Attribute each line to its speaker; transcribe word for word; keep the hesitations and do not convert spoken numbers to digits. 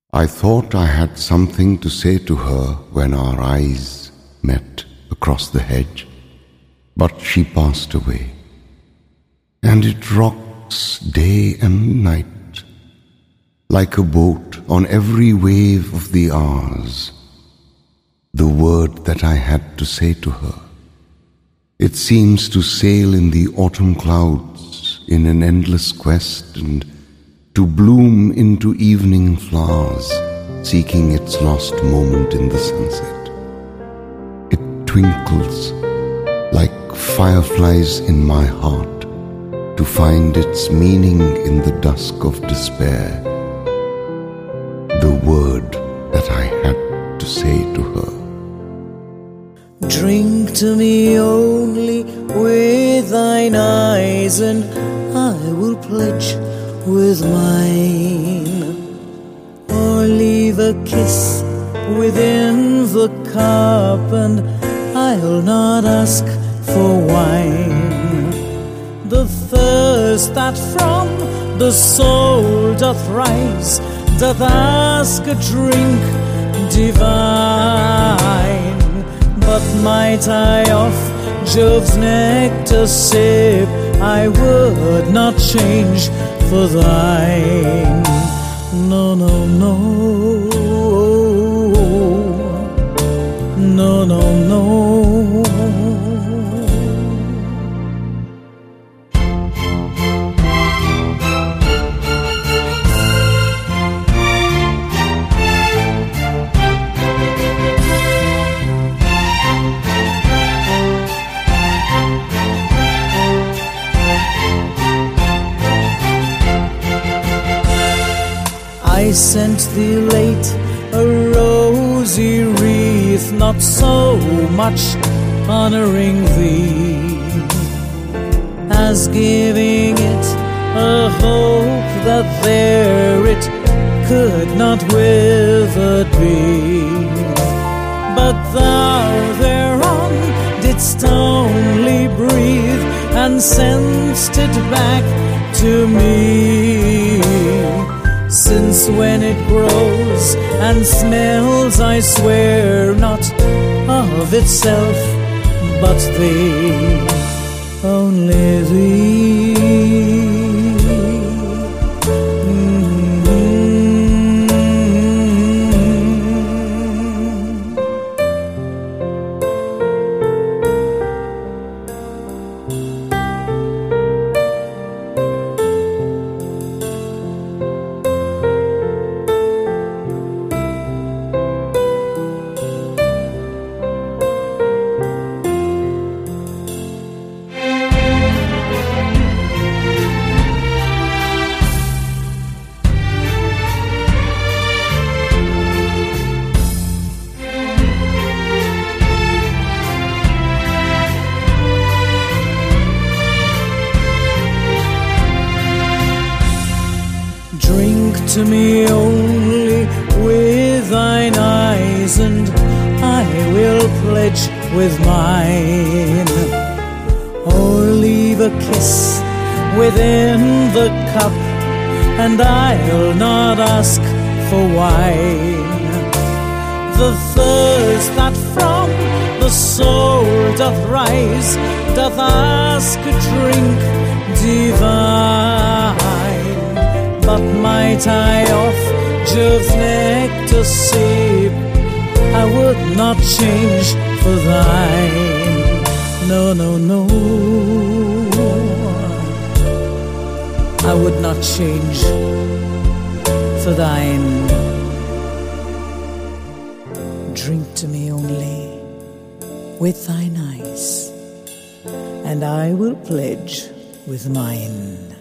Speaker 1: I thought I had something to say to her when our eyes met across the hedge, but she passed away, and it rocks day and night, like a boat on every wave of the hours, the word that I had to say to her. It seems to sail in the autumn clouds in an endless quest, and to bloom into evening flowers, seeking its lost moment in the sunset. It twinkles like fireflies in my heart to find its meaning in the dusk of despair, the word that I had to say to her.
Speaker 2: Drink to me only with thine eyes, and I will pledge with mine, or leave a kiss within the cup, and I'll not ask for wine. The thirst that from the soul doth rise doth ask a drink divine. But might I off Jove's nectar sip, I would not change for thine. No, no, no. No, no, no. I sent thee late a rosy wreath, not so much honoring thee as giving it a hope that there it could not withered be. But thou thereon didst only breathe, and sent'st it back to me. Since when it grows and smells, I swear not of itself, but thee, only thee. Drink to me only with thine eyes, and I will pledge with mine, or leave a kiss within the cup, and I'll not ask for wine. The thirst that from the soul doth rise doth ask a drink divine. But might I off Jove's nectar sip, I would not change for thine. No, no, no. I would not change for thine. Drink to me only with thine eyes, and I will pledge with mine.